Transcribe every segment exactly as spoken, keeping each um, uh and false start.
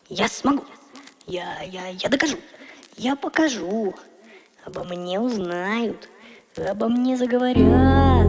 Я смогу. Я, я, я докажу. Я покажу. Обо мне узнают. Обо мне заговорят.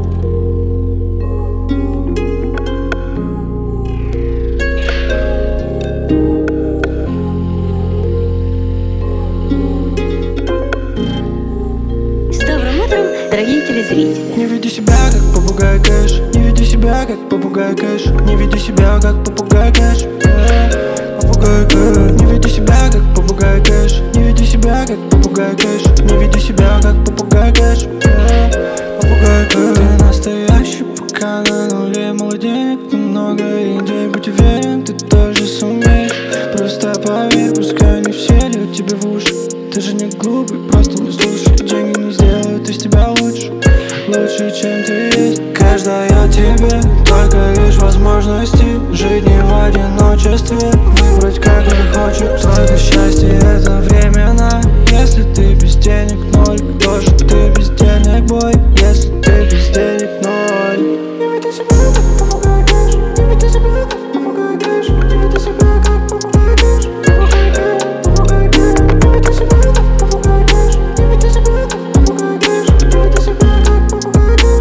С добрым утром, дорогие телезрители. Не веди себя как попугай кэш. Не веди себя как попугай кэш. Не веди себя как попугай кэш. Попугай кэш. Не веди себя как попугай кэш. Не веди себя как попугай кэш. Не веди себя как попугай кэш. Попугай кэш. Ты настоящий, пока на нуле. Мало денег, но много идей. Будь уверен, ты тоже сумеешь. Просто поверь, пускай не все льют тебе в уши. Ты же не глупый, просто не слушай. Деньги не сделают из тебя лучше. Лучше, чем ты есть. Каждая тебе только лишь возможности жить не в одиночестве. Выбрать, как ты хочешь. Только счастье это временно. Если ты без денег ноль, кто же ты без денег, бой? Если ты без денег ноль. Не веди себя как попугай кэш. Не веди себя как попугай кэш. Не веди себя как попугай кэш. Попугай кэш. Не веди себя как попугай кэш. Не веди себя как попугай кэш. Не веди себя как попугай кэш.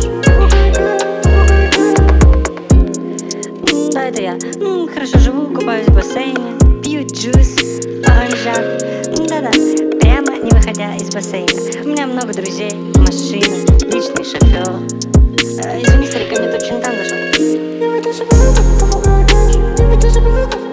Да, это я. М, Хорошо живу, купаюсь в бассейне, пью джус, оранжат. Да-да, прямо не выходя из бассейна. У меня много друзей, машина, личный шофер. Э, Извини, старик, ко мне тут чентан зашел. Не веди себя как попугай кэш. Не веди себя как